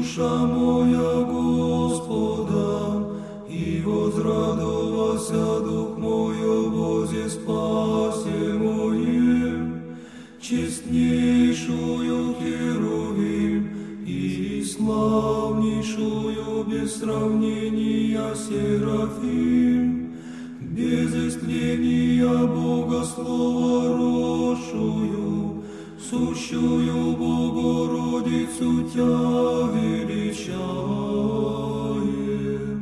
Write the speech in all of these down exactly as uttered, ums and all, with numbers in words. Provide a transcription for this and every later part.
Душа моя Господа, и возрадовался дух мой о Бозе спасе моем, честнейшую Херувим и славнейшую без сравнения Серафим, без истления Бога Слова росшую, сущую Богородицу Тя величаем.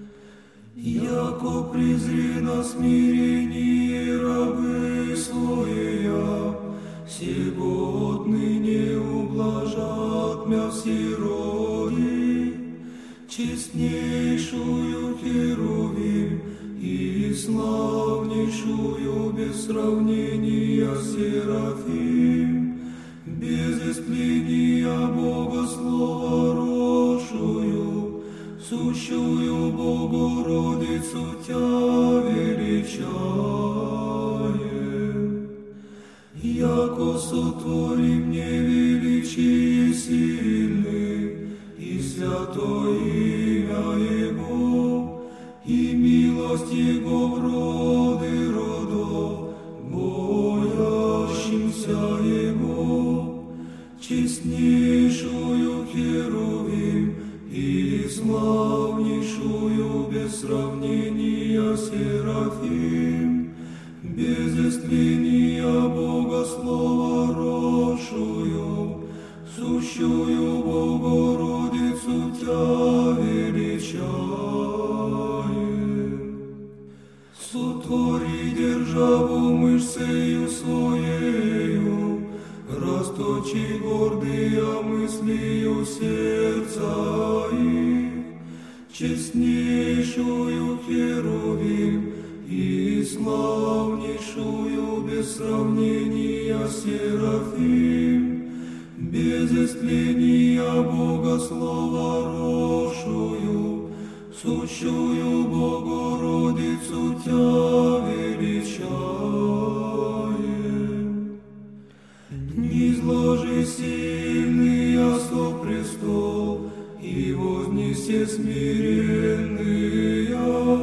Яко презри на смирение рабы своя, сего отныне ублажат мя сироти, честнейшую Херувим и славнейшую без сравнения Серафим, без истления Бога Слова росшую, сущую Богородицу Тя величаем. Яко сотвори мне величие сильный, и святое имя Его, и милость Его в роды родов, боящимся Его, честнейшую Херувим и славнейшую без сравнения Серафим, без истления Бога Слова росшую, сущую Богородицу Тя величаем. Сотвори державу мышцею своею, расточи гордые мыслью сердца их, честнейшую Херувим и славнейшую без сравнения Серафим, без истления Бога Слова росшую, сущую Богородицу Тя величаем. Низложи сильный со престол, и вознесе смиренные,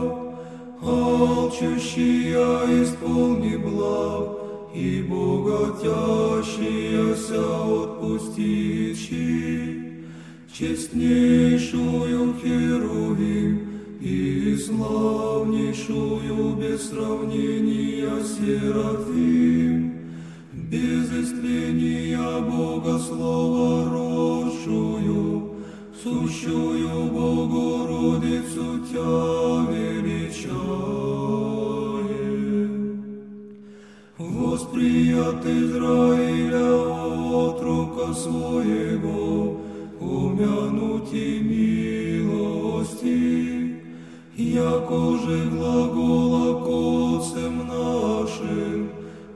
алчущие исполни благ, и богатящиеся отпустичи, честнейшую Херувим и славнейшую без сравнения Серафим, без истления Бога Слова росшую, сущую Богородицу Тя величаем. Восприят Израиля отрока своего, умянути милости, яко же глагола к отцам нашим,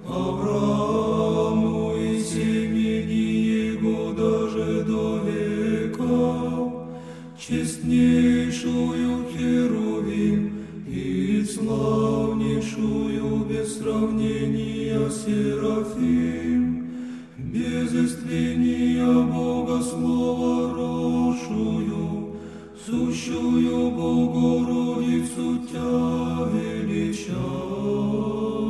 Аврааму и семени его даже до века, честнейшую Херувим и славнейшую без сравнения Серафим, без истления Бога Слова росшую, сущую Богородицу Тя величаем.